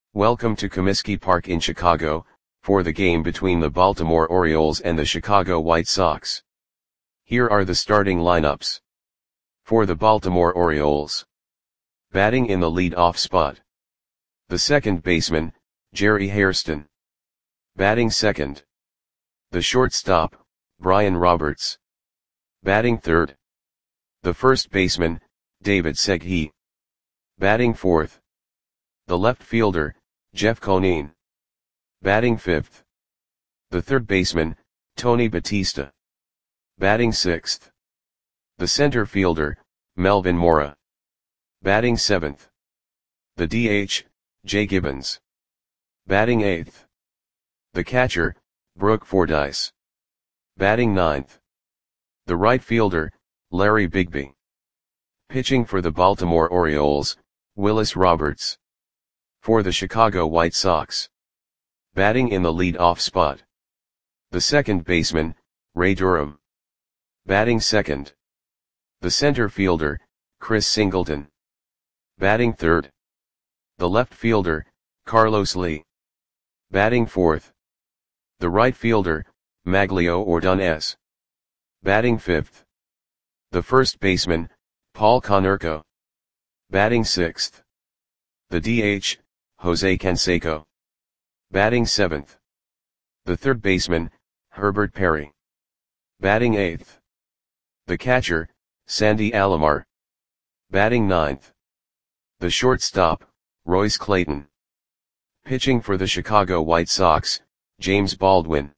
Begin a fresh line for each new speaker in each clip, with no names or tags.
Welcome to Comiskey Park in Chicago, for the game between the Baltimore Orioles and the Chicago White Sox. Here are the starting lineups. For the Baltimore Orioles. Batting in the lead-off spot. The second baseman, Jerry Hairston. Batting second. The shortstop, Brian Roberts. Batting third. The first baseman, David Segui. Batting fourth. The left fielder, Jeff Conine. Batting fifth. The third baseman, Tony Batista. Batting sixth. The center fielder, Melvin Mora. Batting seventh. The DH, Jay Gibbons. Batting eighth. The catcher, Brooke Fordyce. Batting ninth. The right fielder, Larry Bigby. Pitching for the Baltimore Orioles, Willis Roberts. For the Chicago White Sox. Batting in the lead-off spot. The second baseman, Ray Durham. Batting second. The center fielder, Chris Singleton. Batting third. The left fielder, Carlos Lee. Batting fourth. The right fielder, Maglio Ordonez. Batting fifth. The first baseman, Paul Konerko. Batting sixth. The DH, Jose Canseco. Batting seventh. The third baseman, Herbert Perry. Batting eighth. The catcher, Sandy Alomar. Batting ninth. The shortstop, Royce Clayton. Pitching for the Chicago White Sox, James Baldwin.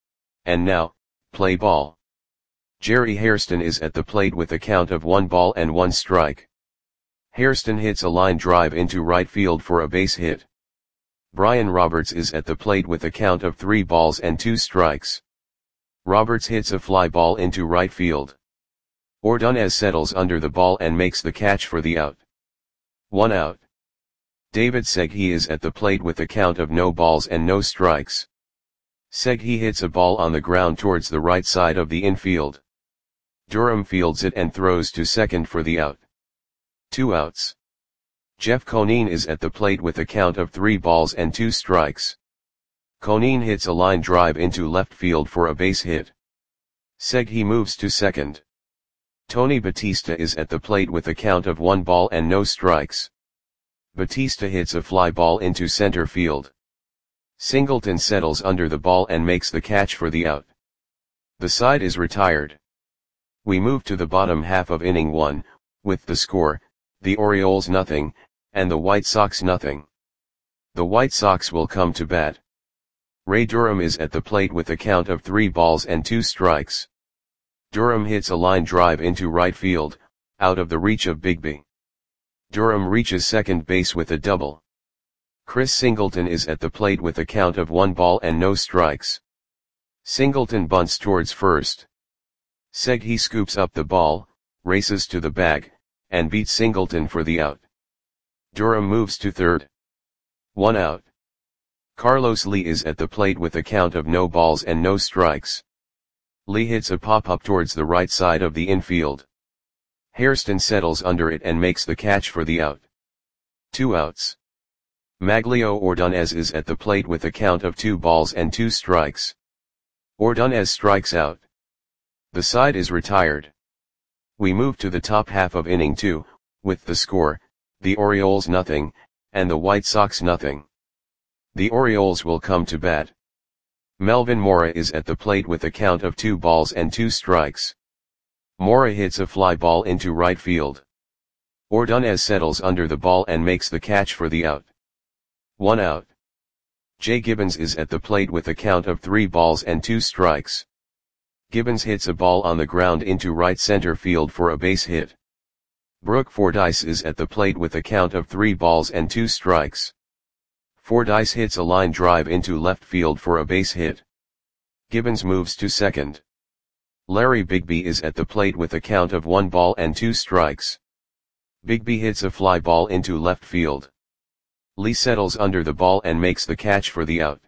And now, play ball. Jerry Hairston is at the plate with a count of 1 ball and 1 strike. Hairston hits a line drive into right field for a base hit. Brian Roberts is at the plate with a count of 3 balls and 2 strikes. Roberts hits a fly ball into right field. Ordonez settles under the ball and makes the catch for the out. 1 out. David Segui is at the plate with a count of no balls and no strikes. Segui hits a ball on the ground towards the right side of the infield. Durham fields it and throws to second for the out. 2 outs. Jeff Conine is at the plate with a count of 3 balls and 2 strikes. Conine hits a line drive into left field for a base hit. Segui moves to second. Tony Batista is at the plate with a count of 1 ball and no strikes. Batista hits a fly ball into center field. Singleton settles under the ball and makes the catch for the out. The side is retired. We move to the bottom half of inning 1, with the score, the Orioles nothing, and the White Sox nothing. The White Sox will come to bat. Ray Durham is at the plate with a count of 3 balls and 2 strikes. Durham hits a line drive into right field, out of the reach of Bigby. Durham reaches second base with a double. Chris Singleton is at the plate with a count of 1 ball and no strikes. Singleton bunts towards first. Segui scoops up the ball, races to the bag, and beats Singleton for the out. Durham moves to third. 1 out. Carlos Lee is at the plate with a count of no balls and no strikes. Lee hits a pop-up towards the right side of the infield. Hairston settles under it and makes the catch for the out. 2 outs. Maglio Ordonez is at the plate with a count of 2 balls and 2 strikes. Ordonez strikes out. The side is retired. We move to the top half of inning 2, with the score, the Orioles nothing, and the White Sox nothing. The Orioles will come to bat. Melvin Mora is at the plate with a count of 2 balls and 2 strikes. Mora hits a fly ball into right field. Ordonez settles under the ball and makes the catch for the out. 1 out. Jay Gibbons is at the plate with a count of 3 balls and 2 strikes. Gibbons hits a ball on the ground into right center field for a base hit. Brooke Fordyce is at the plate with a count of 3 balls and 2 strikes. Fordyce hits a line drive into left field for a base hit. Gibbons moves to second. Larry Bigby is at the plate with a count of 1 ball and 2 strikes. Bigby hits a fly ball into left field. Lee settles under the ball and makes the catch for the out.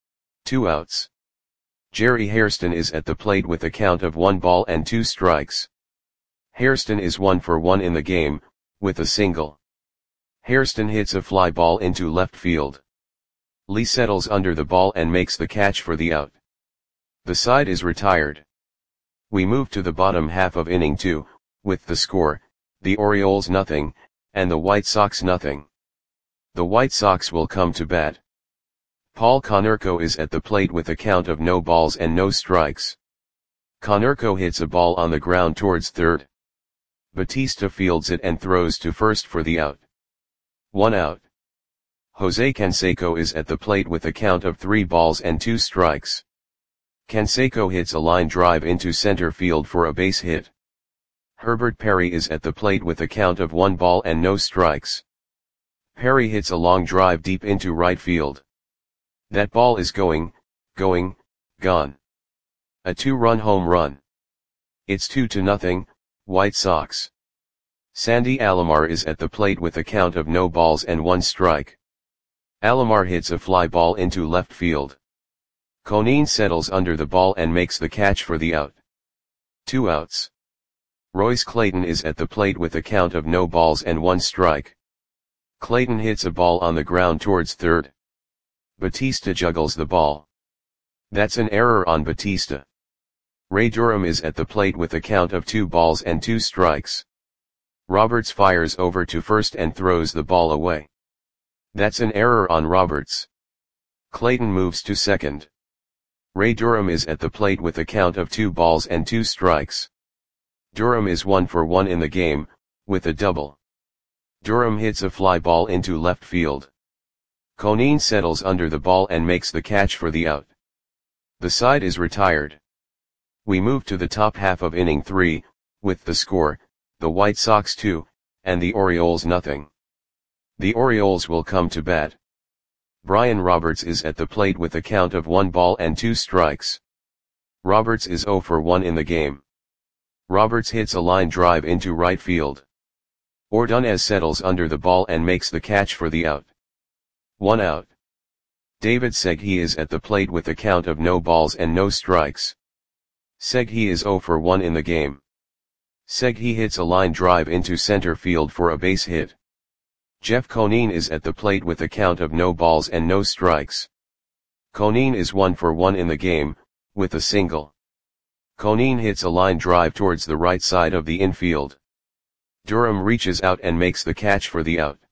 2 outs. Jerry Hairston is at the plate with a count of 1 ball and 2 strikes. Hairston is 1 for 1 in the game, with a single. Hairston hits a fly ball into left field. Lee settles under the ball and makes the catch for the out. The side is retired. We move to the bottom half of inning 2, with the score, the Orioles nothing, and the White Sox nothing. The White Sox will come to bat. Paul Konerko is at the plate with a count of no balls and no strikes. Konerko hits a ball on the ground towards third. Batista fields it and throws to first for the out. 1 out. Jose Canseco is at the plate with a count of 3 balls and 2 strikes. Canseco hits a line drive into center field for a base hit. Herbert Perry is at the plate with a count of 1 ball and no strikes. Perry hits a long drive deep into right field. That ball is gone. A 2-run home run. It's 2-0, White Sox. Sandy Alomar is at the plate with a count of no balls and 1 strike. Alomar hits a fly ball into left field. Conine settles under the ball and makes the catch for the out. 2 outs. Royce Clayton is at the plate with a count of no balls and 1 strike. Clayton hits a ball on the ground towards third. Batista juggles the ball. That's an error on Batista. Ray Durham is at the plate with a count of 2 balls and 2 strikes. Roberts fires over to first and throws the ball away. That's an error on Roberts. Clayton moves to second. Ray Durham is at the plate with a count of 2 balls and 2 strikes. Durham is 1 for 1 in the game, with a double. Durham hits a fly ball into left field. Conine settles under the ball and makes the catch for the out. The side is retired. We move to the top half of inning 3, with the score, the White Sox 2, and the Orioles nothing. The Orioles will come to bat. Brian Roberts is at the plate with a count of 1 ball and 2 strikes. Roberts is 0 for 1 in the game. Roberts hits a line drive into right field. Ordonez settles under the ball and makes the catch for the out. 1 out. David Segui is at the plate with a count of no balls and no strikes. Segui is 0 for 1 in the game. Segui hits a line drive into center field for a base hit. Jeff Conine is at the plate with a count of no balls and no strikes. Conine is 1 for 1 in the game, with a single. Conine hits a line drive towards the right side of the infield. Durham reaches out and makes the catch for the out.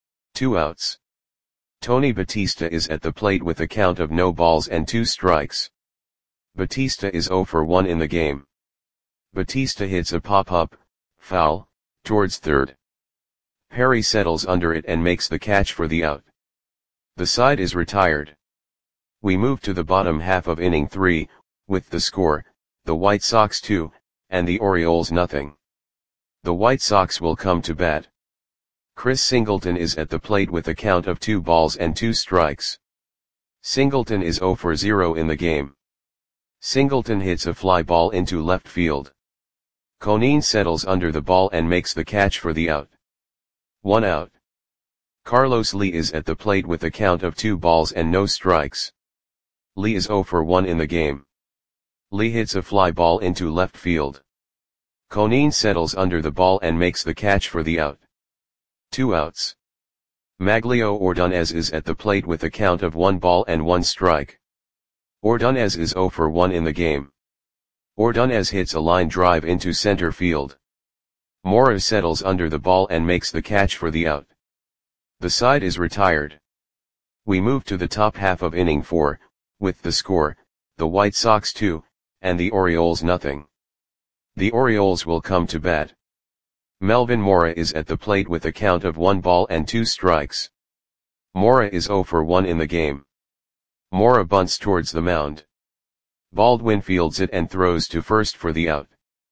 2 outs. Tony Batista is at the plate with a count of no balls and 2 strikes. Batista is 0 for 1 in the game. Batista hits a pop-up, foul, towards third. Perry settles under it and makes the catch for the out. The side is retired. We move to the bottom half of inning 3, with the score, the White Sox 2, and the Orioles nothing. The White Sox will come to bat. Chris Singleton is at the plate with a count of 2 balls and 2 strikes. Singleton is 0 for 0 in the game. Singleton hits a fly ball into left field. Conine settles under the ball and makes the catch for the out. 1 out. Carlos Lee is at the plate with a count of 2 balls and no strikes. Lee is 0 for 1 in the game. Lee hits a fly ball into left field. Conine settles under the ball and makes the catch for the out. 2 outs. Maglio Ordonez is at the plate with a count of 1 ball and 1 strike. Ordonez is 0 for 1 in the game. Ordonez hits a line drive into center field. Mora settles under the ball and makes the catch for the out. The side is retired. We move to the top half of inning 4, with the score, the White Sox 2, and the Orioles nothing. The Orioles will come to bat. Melvin Mora is at the plate with a count of 1 ball and 2 strikes. Mora is 0 for 1 in the game. Mora bunts towards the mound. Baldwin fields it and throws to first for the out.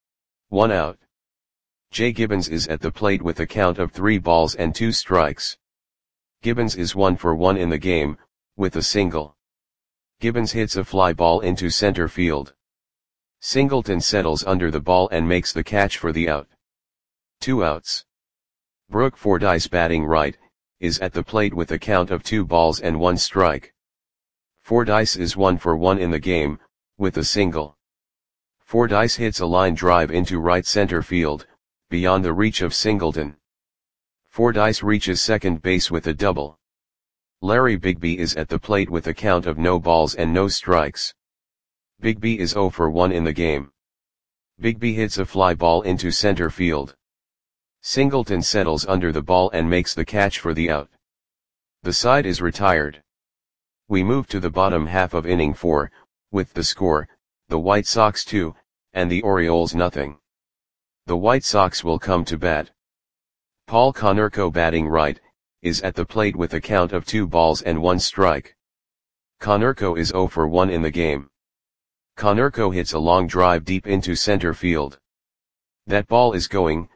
1 out. Jay Gibbons is at the plate with a count of 3 balls and 2 strikes. Gibbons is 1 for 1 in the game, with a single. Gibbons hits a fly ball into center field. Singleton settles under the ball and makes the catch for the out. 2 outs. Brooke Fordyce, batting right, is at the plate with a count of 2 balls and 1 strike. Fordyce is 1 for 1 in the game, with a single. Fordyce hits a line drive into right center field, beyond the reach of Singleton. Fordyce reaches second base with a double. Larry Bigby is at the plate with a count of no balls and no strikes. Bigby is 0 for 1 in the game. Bigby hits a fly ball into center field. Singleton settles under the ball and makes the catch for the out. The side is retired. We move to the bottom half of inning 4, with the score, the White Sox 2, and the Orioles nothing. The White Sox will come to bat. Paul Konerko, batting right, is at the plate with a count of 2 balls and 1 strike. Konerko is 0 for 1 in the game. Konerko hits a long drive deep into center field. That ball is gone.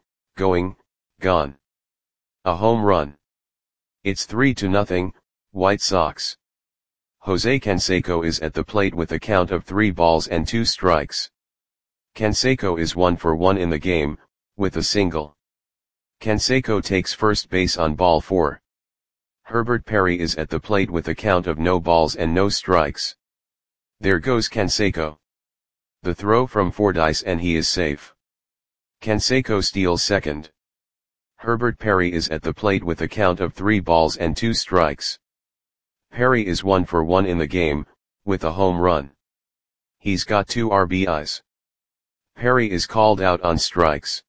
A home run. It's 3-0, White Sox. Jose Canseco is at the plate with a count of 3 balls and 2 strikes. Canseco is 1 for 1 in the game, with a single. Canseco takes first base on ball 4. Herbert Perry is at the plate with a count of no balls and no strikes. There goes Canseco. The throw from Fordyce and he is safe. Canseco steals second. Herbert Perry is at the plate with a count of 3 balls and 2 strikes. Perry is 1 for 1 in the game, with a home run. He's got 2 RBIs. Perry is called out on strikes.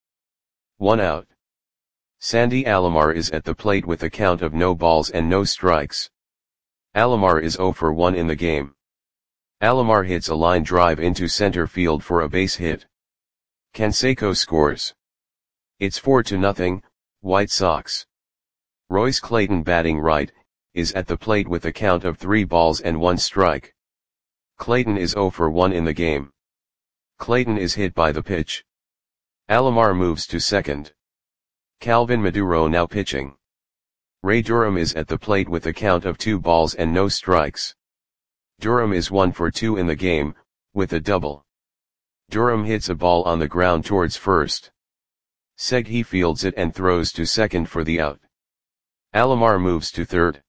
1 out. Sandy Alomar is at the plate with a count of no balls and no strikes. Alomar is 0 for 1 in the game. Alomar hits a line drive into center field for a base hit. Canseco scores. It's 4-0, White Sox. Royce Clayton, batting right, is at the plate with a count of 3 balls and 1 strike. Clayton is 0 for 1 in the game. Clayton is hit by the pitch. Alomar moves to second. Calvin Maduro now pitching. Ray Durham is at the plate with a count of 2 balls and no strikes. Durham is 1 for 2 in the game, with a double. Durham hits a ball on the ground towards first. Segui fields it and throws to second for the out. Alomar moves to third.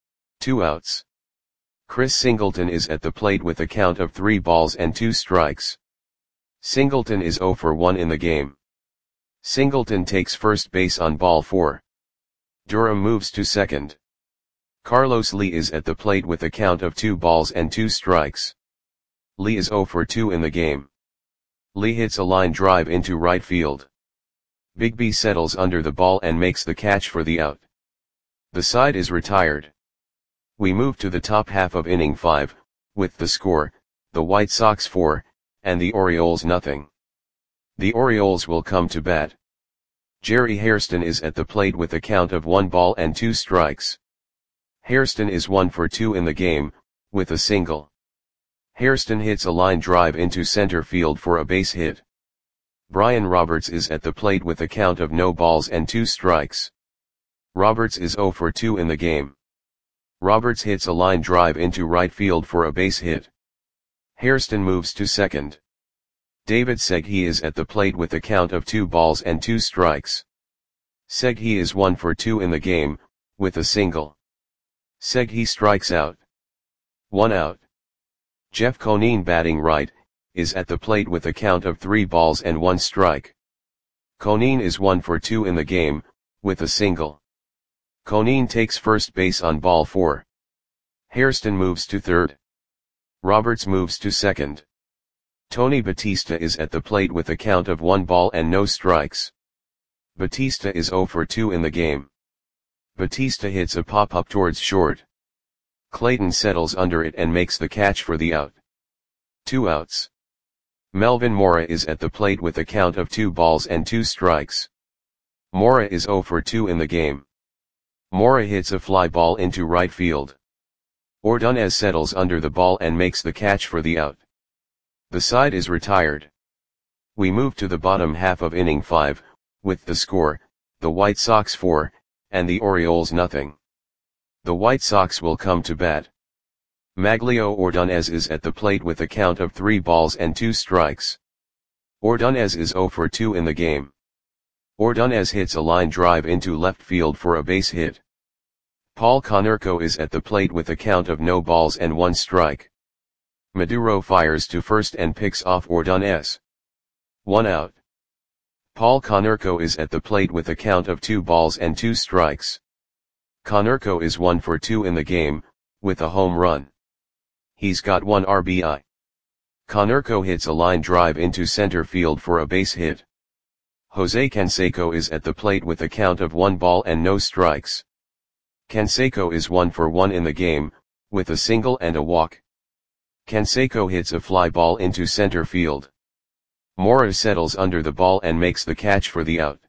2 outs. Chris Singleton is at the plate with a count of 3 balls and 2 strikes. Singleton is 0 for 1 in the game. Singleton takes first base on ball 4. Durham moves to second. Carlos Lee is at the plate with a count of 2 balls and 2 strikes. Lee is 0 for 2 in the game. Lee hits a line drive into right field. Bigby settles under the ball and makes the catch for the out. The side is retired. We move to the top half of inning 5, with the score, the White Sox 4, and the Orioles nothing. The Orioles will come to bat. Jerry Hairston is at the plate with a count of 1 ball and 2 strikes. Hairston is 1 for 2 in the game, with a single. Hairston hits a line drive into center field for a base hit. Brian Roberts is at the plate with a count of no balls and 2 strikes. Roberts is 0 for 2 in the game. Roberts hits a line drive into right field for a base hit. Hairston moves to second. David Segui is at the plate with a count of 2 balls and 2 strikes. Segui is 1 for 2 in the game, with a single. Segui strikes out. 1 out. Jeff Conine, batting right, is at the plate with a count of 3 balls and 1 strike. Conine is 1 for 2 in the game, with a single. Conine takes first base on ball 4. Hairston moves to third. Roberts moves to second. Tony Batista is at the plate with a count of 1 ball and no strikes. Batista is 0 for 2 in the game. Batista hits a pop-up towards short. Clayton settles under it and makes the catch for the out. 2 outs. Melvin Mora is at the plate with a count of 2 balls and 2 strikes. Mora is 0 for 2 in the game. Mora hits a fly ball into right field. Ordonez settles under the ball and makes the catch for the out. The side is retired. We move to the bottom half of inning 5, with the score, the White Sox 4, and the Orioles nothing. The White Sox will come to bat. Maglio Ordonez is at the plate with a count of 3 balls and 2 strikes. Ordonez is 0 for 2 in the game. Ordonez hits a line drive into left field for a base hit. Paul Konerko is at the plate with a count of no balls and 1 strike. Maduro fires to first and picks off Ordonez. 1 out. Paul Konerko is at the plate with a count of 2 balls and 2 strikes. Konerko is 1 for 2 in the game, with a home run. He's got 1 RBI. Konerko hits a line drive into center field for a base hit. Jose Canseco is at the plate with a count of 1 ball and no strikes. Canseco is 1 for 1 in the game, with a single and a walk. Canseco hits a fly ball into center field. Mora settles under the ball and makes the catch for the out.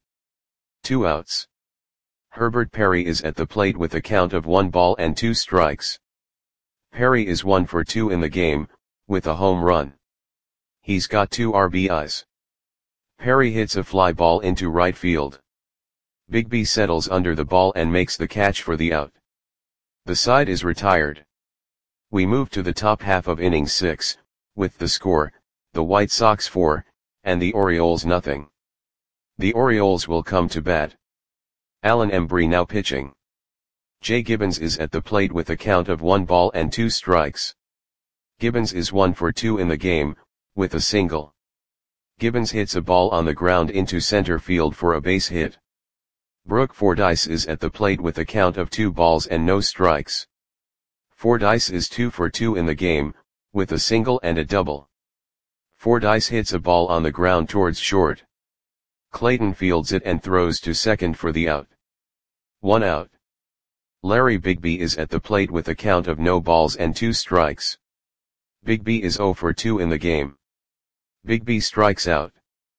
2 outs. Herbert Perry is at the plate with a count of 1 ball and 2 strikes. Perry is 1 for 2 in the game, with a home run. He's got 2 RBIs. Perry hits a fly ball into right field. Bigby settles under the ball and makes the catch for the out. The side is retired. We move to the top half of inning 6, with the score, the White Sox 4, and the Orioles nothing. The Orioles will come to bat. Alan Embry now pitching. Jay Gibbons is at the plate with a count of 1 ball and 2 strikes. Gibbons is 1 for 2 in the game, with a single. Gibbons hits a ball on the ground into center field for a base hit. Brooke Fordyce is at the plate with a count of 2 balls and no strikes. Fordyce is 2 for 2 in the game, with a single and a double. Fordyce hits a ball on the ground towards short. Clayton fields it and throws to second for the out. 1 out. Larry Bigby is at the plate with a count of no balls and 2 strikes. Bigby is 0 for 2 in the game. Bigby strikes out.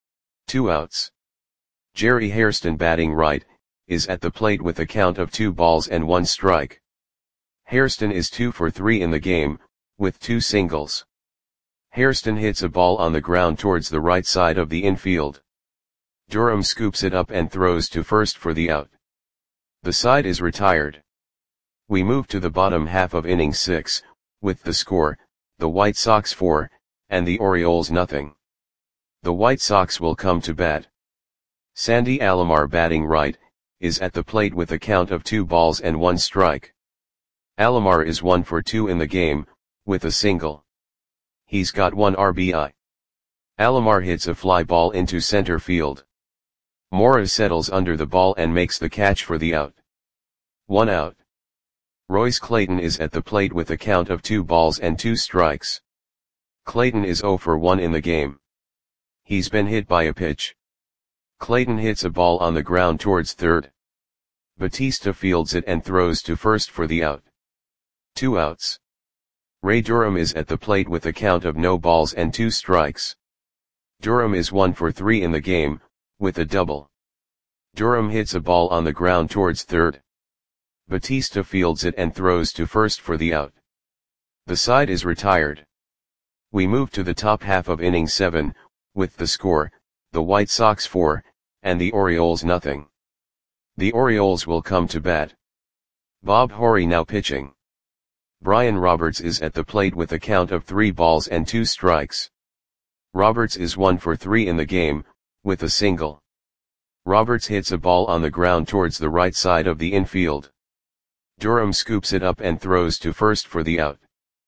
2 outs. Jerry Hairston batting right, is at the plate with a count of 2 balls and 1 strike. Hairston is 2 for 3 in the game, with 2 singles. Hairston hits a ball on the ground towards the right side of the infield. Durham scoops it up and throws to first for the out. The side is retired. We move to the bottom half of inning 6, with the score, the White Sox 4, and the Orioles nothing. The White Sox will come to bat. Sandy Alomar batting right, is at the plate with a count of 2 balls and 1 strike. Alomar is 1 for 2 in the game, with a single. He's got 1 RBI. Alomar hits a fly ball into center field. Mora settles under the ball and makes the catch for the out. 1 out. Royce Clayton is at the plate with a count of 2 balls and 2 strikes. Clayton is 0 for 1 in the game. He's been hit by a pitch. Clayton hits a ball on the ground towards third. Batista fields it and throws to first for the out. 2 outs. Ray Durham is at the plate with a count of no balls and 2 strikes. Durham is 1 for 3 in the game, with a double. Durham hits a ball on the ground towards third. Batista fields it and throws to first for the out. The side is retired. We move to the top half of inning 7, with the score, the White Sox 4, and the Orioles nothing. The Orioles will come to bat. Bob Horry now pitching. Brian Roberts is at the plate with a count of 3 balls and 2 strikes. Roberts is 1 for 3 in the game, with a single. Roberts hits a ball on the ground towards the right side of the infield. Durham scoops it up and throws to first for the out.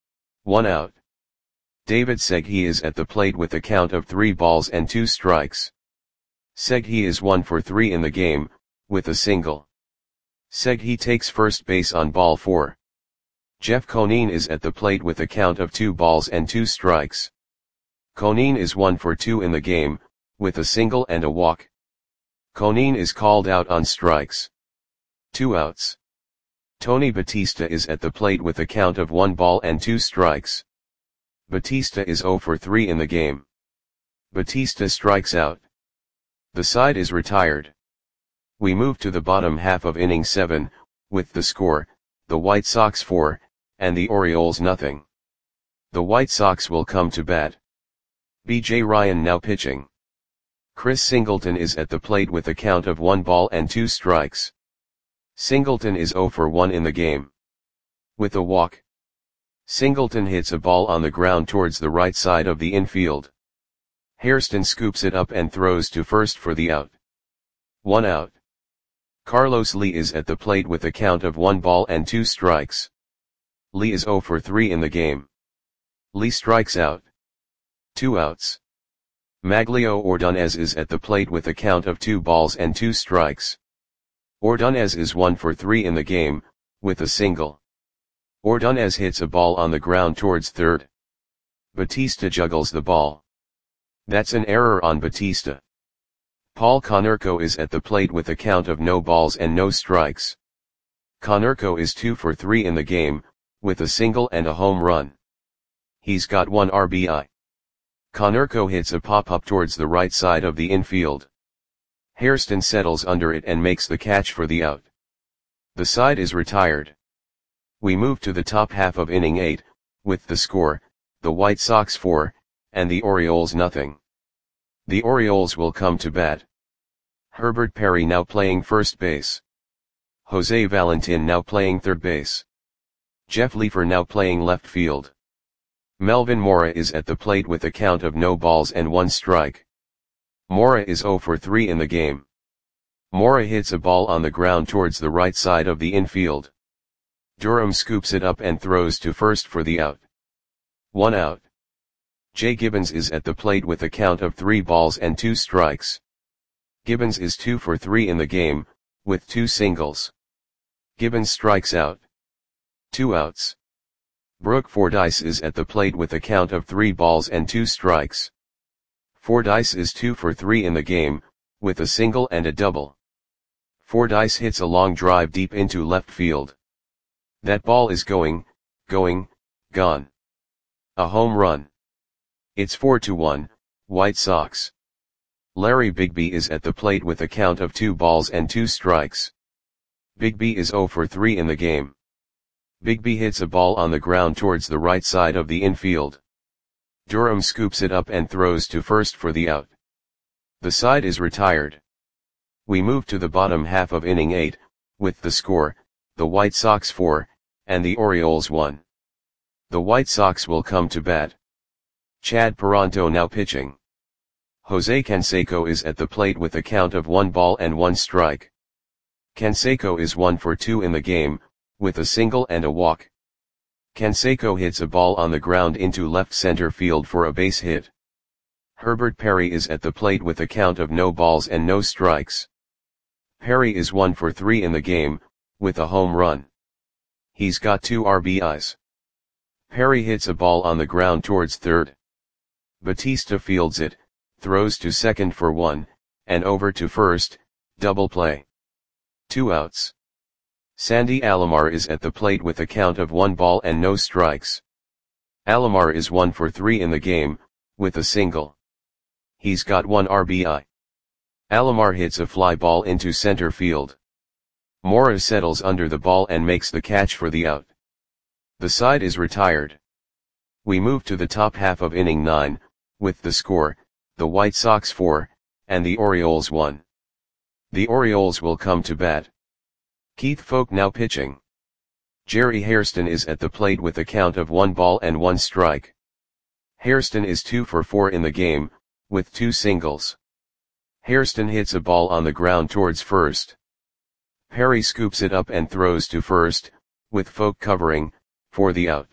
1 out. David Seghi is at the plate with a count of 3 balls and 2 strikes. Seghi is 1 for 3 in the game, with a single. Seghi takes first base on ball 4. Jeff Conine is at the plate with a count of 2 balls and 2 strikes. Conine is 1 for 2 in the game, with a single and a walk. Conine is called out on strikes. 2 outs. Tony Batista is at the plate with a count of 1 ball and 2 strikes. Batista is 0 for 3 in the game. Batista strikes out. The side is retired. We move to the bottom half of inning 7, with the score, the White Sox 4, and the Orioles nothing. The White Sox will come to bat. B.J. Ryan now pitching. Chris Singleton is at the plate with a count of 1 ball and 2 strikes. Singleton is 0 for 1 in the game. With a walk. Singleton hits a ball on the ground towards the right side of the infield. Hairston scoops it up and throws to first for the out. 1 out. Carlos Lee is at the plate with a count of 1 ball and 2 strikes. Lee is 0 for 3 in the game. Lee strikes out. 2 outs. Maglio Ordonez is at the plate with a count of 2 balls and 2 strikes. Ordonez is 1 for 3 in the game, with a single. Ordonez hits a ball on the ground towards third. Batista juggles the ball. That's an error on Batista. Paul Konerko is at the plate with a count of no balls and no strikes. Konerko is 2 for 3 in the game, with a single and a home run. He's got 1 RBI. Konerko hits a pop-up towards the right side of the infield. Hairston settles under it and makes the catch for the out. The side is retired. We move to the top half of inning 8, with the score, the White Sox 4, and the Orioles nothing. The Orioles will come to bat. Herbert Perry now playing first base. Jose Valentin now playing third base. Jeff Leefer now playing left field. Melvin Mora is at the plate with a count of no balls and 1 strike. Mora is 0 for 3 in the game. Mora hits a ball on the ground towards the right side of the infield. Durham scoops it up and throws to first for the out. 1 out. Jay Gibbons is at the plate with a count of 3 balls and 2 strikes. Gibbons is 2 for 3 in the game, with 2 singles. Gibbons strikes out. 2 outs. Brooke Fordyce is at the plate with a count of 3 balls and 2 strikes. Fordyce is 2 for 3 in the game, with a single and a double. Fordyce hits a long drive deep into left field. That ball is gone. A home run. It's 4-1, White Sox. Larry Bigby is at the plate with a count of 2 balls and 2 strikes. Bigby is 0 for 3 in the game. Bigby hits a ball on the ground towards the right side of the infield. Durham scoops it up and throws to first for the out. The side is retired. We move to the bottom half of inning 8, with the score, the White Sox 4, and the Orioles 1. The White Sox will come to bat. Chad Peranto now pitching. Jose Canseco is at the plate with a count of 1 ball and 1 strike. Canseco is 1 for 2 in the game, with a single and a walk. Canseco hits a ball on the ground into left center field for a base hit. Herbert Perry is at the plate with a count of no balls and no strikes. Perry is 1 for 3 in the game, with a home run. He's got 2 RBIs. Perry hits a ball on the ground towards third. Batista fields it, throws to second for 1, and over to first, double play. 2 outs. Sandy Alomar is at the plate with a count of 1 ball and no strikes. Alomar is 1 for 3 in the game, with a single. He's got 1 RBI. Alomar hits a fly ball into center field. Mora settles under the ball and makes the catch for the out. The side is retired. We move to the top half of inning 9, with the score, the White Sox 4, and the Orioles 1. The Orioles will come to bat. Keith Foulke now pitching. Jerry Hairston is at the plate with a count of 1 ball and 1 strike. Hairston is 2 for 4 in the game, with 2 singles. Hairston hits a ball on the ground towards first. Perry scoops it up and throws to first, with Foulke covering, for the out.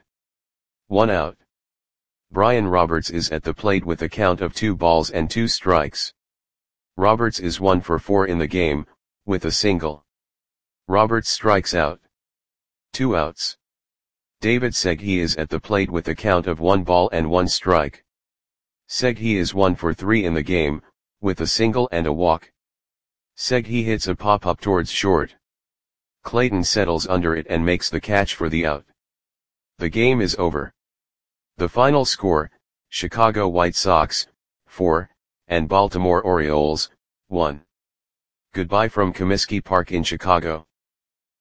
1 out. Brian Roberts is at the plate with a count of 2 balls and 2 strikes. Roberts is 1 for 4 in the game, with a single. Roberts strikes out. 2 outs. David Segui is at the plate with a count of 1 ball and 1 strike. Segui is 1 for 3 in the game, with a single and a walk. Segui hits a pop-up towards short. Clayton settles under it and makes the catch for the out. The game is over. The final score, Chicago White Sox, 4, and Baltimore Orioles, 1. Goodbye from Comiskey Park in Chicago.